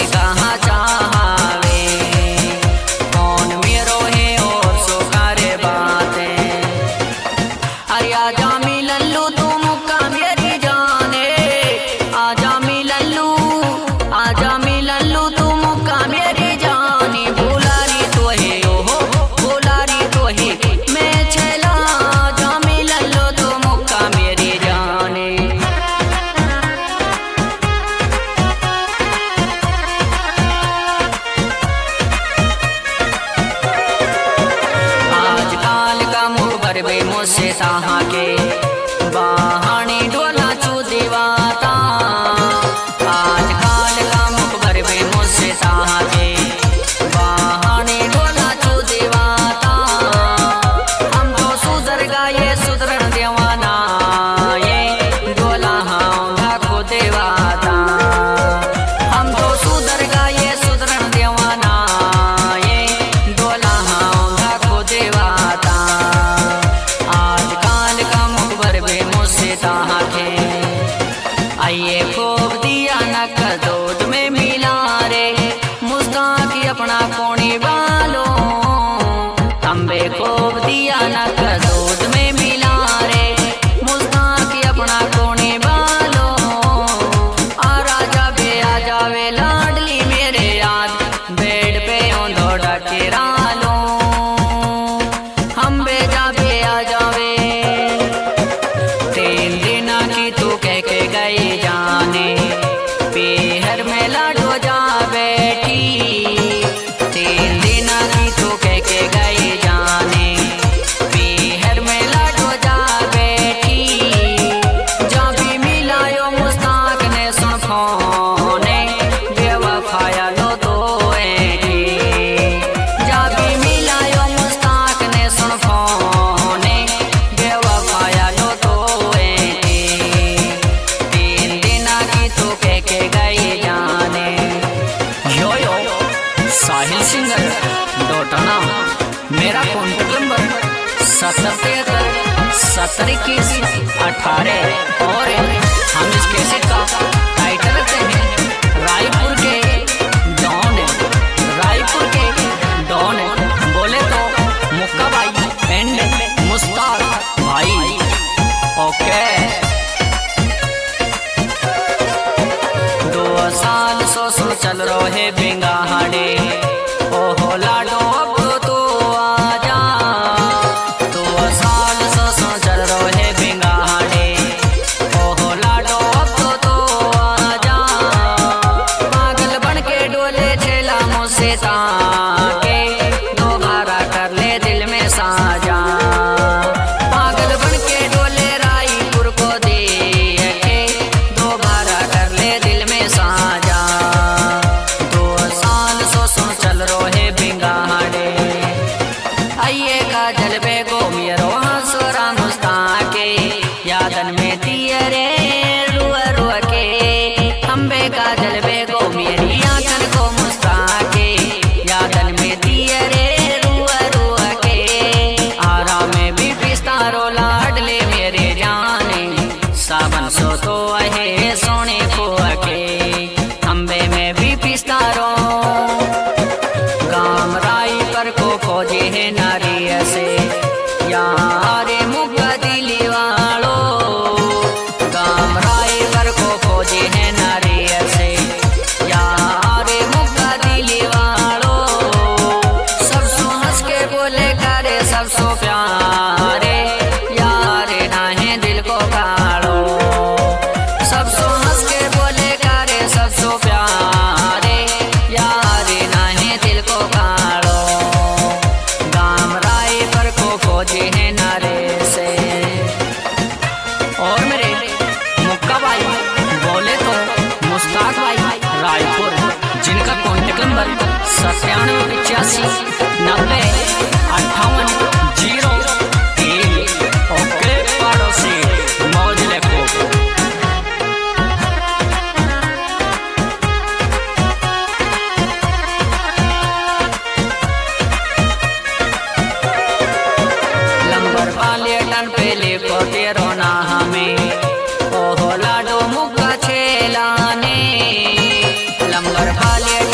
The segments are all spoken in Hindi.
कहाँ चाहवे, कौन मेरो है और सो करे बातें। अरे आजा मिलन लू तू मुक्का मेरी जाने, आजा मिलन लू, आजा मिलन लू तू मुक्का मेरी जानी। भुलारी तो है ओहो, भुलारी तो है मैं छेला, आजा मिलन लो तू मुक्का मेरी जाने। आजकल का मुबर बे मुझसे ताहा के बाहनी डोला चू दीवाता। आजकल का मुबर बे मुझसे ताहा के बाहनी डोला चू दीवाता। हम तो सुधर गए सुधरण देवाना, ये डोला हाँ को देवाता। हम तो सुधर गए सुधरण देवाना, ये डोला हाँ को देवाता। आजकल का मुखबर बे मुझसे ताहा के आइए खूब दिया नक दूध में मिला रे, मुस्ताक अपना कोणी बालो। तंबे खूब दिया नक दूध में मिला रे, मुस्ताक अपना कोणी बालो। आ जावे लाडली मेरे याद, बेड पे दौड़ा के रालो। हम बेजाबे आ जावे 3 दिन की तू कह के गई जाने, बेहर में लाडो जा बैठी। 3 दिन की तू कह के गई जाने, बेहर में लाडो जा बैठी। जब भी मिलायो मुस्ताक ने सुन फोने, बेवफाया लो तो ऐठी। जब भी मिलायो मुस्ताक ने सुन फोने, बेवफाया लो तो ऐठी। 3 दिन की तू कह के गई जाने। यो साहिल सिंगर डोटना, मेरा कॉन्टेक्ट नंबर 7073 7021 18। और हम इस कैसेट का टाइटल रखते हैं रायपुर के डॉन, रायपुर के डॉन। बोले तो मुक्का भाई एंड मुस्ताक भाई। ओके 2 साल सो चल रहे बिंगाहाड़े, ओहो लाडो अब तो आजा। 2 साल सो चल रहे बिंगाहाड़े, ओहो लाडो अब तो आजा। पागल बन के डोले छेला मुझसे ताके, दोबारा कर ले दिल में साजा। पागल बन के डोले रायपुर को देखे, दोबारा कर ले दिल में साजा। 2 साल सो चल रहे बिंगाहाड़े, आइए का जलबे गो मेरो हंसोरा मुस्ताके। यादन में दिए रे रुआ रुआ के, अम्बे का जलबे गो मेरी आंखन को मुस्ताके। यादन में दिए रे रुआ रुआ के, आरा में भी पिस्तारो लाडले मेरे जाने। सावन सो तो है सोने को के, अम्बे में भी पिस्तारो। गाम राई पर को खोजे है नारी से, यारे मुक्का दिली वालो। गाम राई पर को खोजे है नारी से, यारे मुक्का दिली वालो। सब सो हंस के बोले करे सब सो प्यारे, यारे ना है दिल को काढ़ो। सब सो हंस के बोले करे सब सो प्यारे, यारे ना है दिल को काढ़ो। गाम राय पर को खोजे है नारे से। और मेरे मुक्का भाई बोले तो मुस्ताक भाई रायपुर, जिनका कॉन्टेक्ट नंबर 9785 90 58 03। ओके पड़ोसी मौज लेको। लंबर वाले टन पे ले को तेरो ना हमें, ओहो लाडो मुक्का छेलाने। लंबर वाले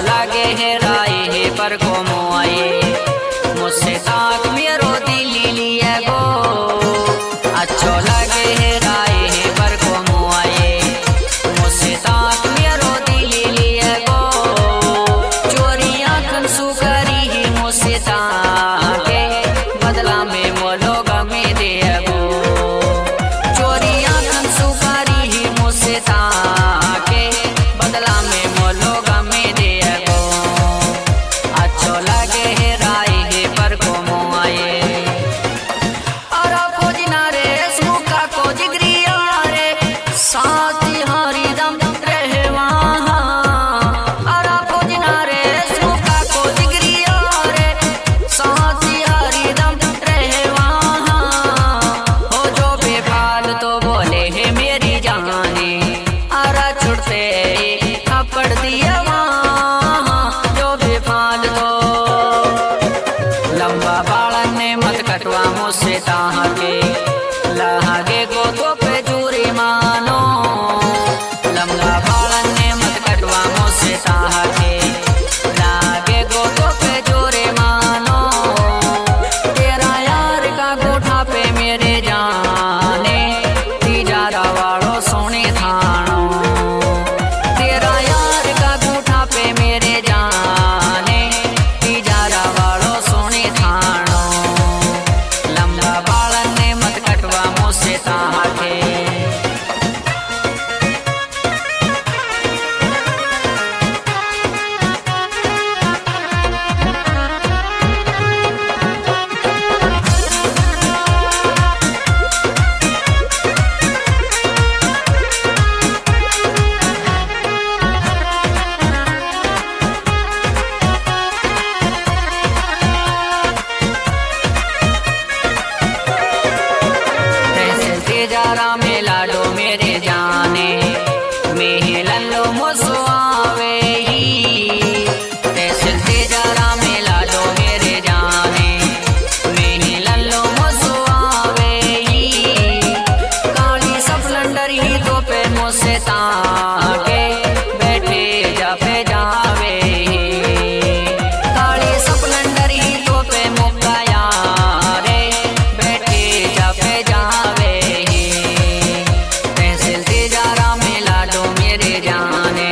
लागे है राय है पर को मोआए मुझसे ताक मेरो दिल लिए गो अच्छो लागे है राय है पर को मोआए मुझसे ताक मेरो दिल लिए गो चोरियां कंसु करी ही मुझसे ताके बदला में मोलो गमे दे गो चोरियां कंसु करी ही मुझसे ताके बदला में मोलो गमे दे गो अच्छो लागे है राय है पर को मोआए और खोजना रे सुका को जिगरिया रे साथी हरी दम रहे वहाँ और खोजना रे सुका को जिगरिया रे साथी हरी दम रहे वहाँ हो जो बेफाल तो बोले है मेरी जाने और छुड़ते थप्पड़ दिया वहाँ जो बेफाल तो लंबा बालन ने मत कटवा मुझसे ताके लहागे को तो पे जूरी मानो लंबा बालन ने मत कटवा मुझसे ताके लागे को तो पे जूरी मानो तेरा यार का गोठा पे मेरे जाने तीजारा वालों सोने थानो तेरा यार का गोठा पे मेरे जाने तीजारा वालों सोने थानो लंबा बालन ने मत कटवा मुझसे ताके तेजारा में लाडो मेरे जाने मेहलन लो मुझो आवे ही तहसील तेजारा में लाडो मेरे जाने मेहलन लो मुझो आवे ही काली सफलंडर ही तो पे मुझसे ताके बैठे जा पे जावे काली सफलंडर ही तो पे मुक्का यारे बैठे जा पे जावे तहसील तेजारा में लाडो मेरे जाने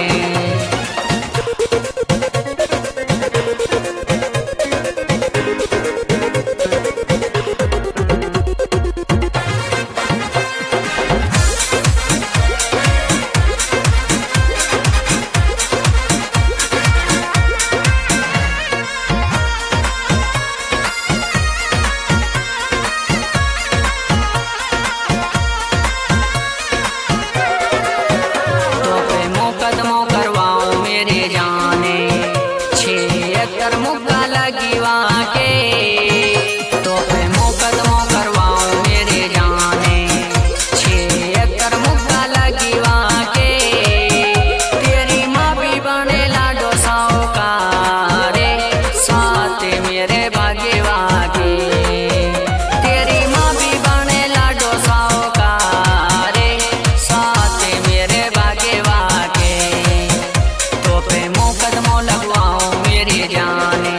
तो पे मुकदमों करवाओ मेरे जाने 6 एकड़ मुक्का लगी वहाँ के तो पे मुकदमों करवाओ मेरे जाने 6 एकड़ मुक्का लगी वहाँ के तेरी माँ भी बने लाडो साहूकारे साथ मेरे भाग्य वहाँ के तेरी माँ भी बने लाडो साहूकारे साथ मेरे भाग्य वहाँ के तो पे मुकदमों लगवाओ मेरी जाने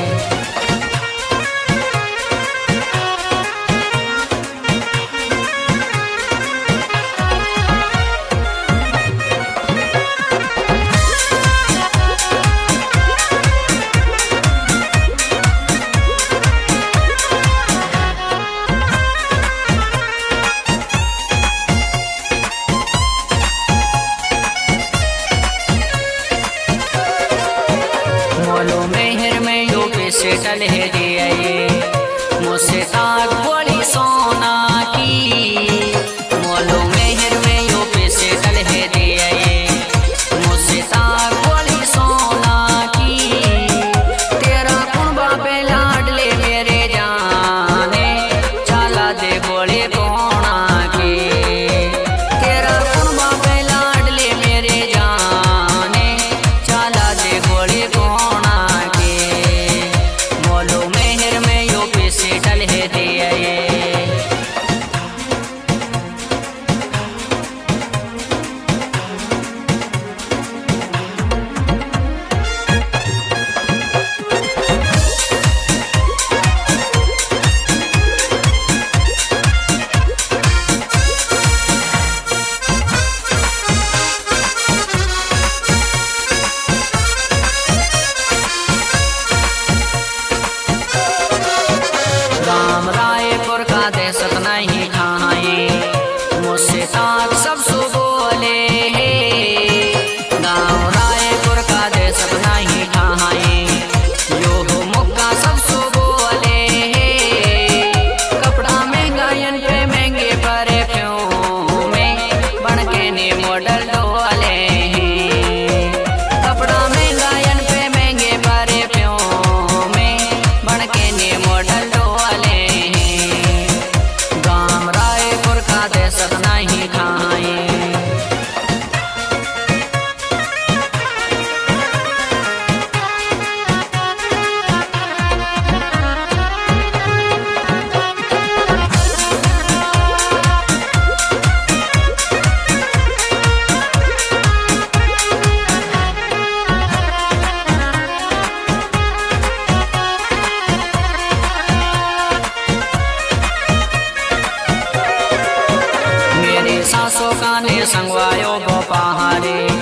मोलो मेहर में यो पैसे टल है दिए मुझसे ताक बोली सोना की मोलो मेहर में यो पैसे टल है दिए मुझसे ताक बोली सोना की तेरा कुंबा पे लाडले मेरे जाने चाला दे गोले कोना की तेरा कुंबा पे लाडले मेरे जाने चाला दे गोले कोना के मोलो संगवायो गो पहाड़े।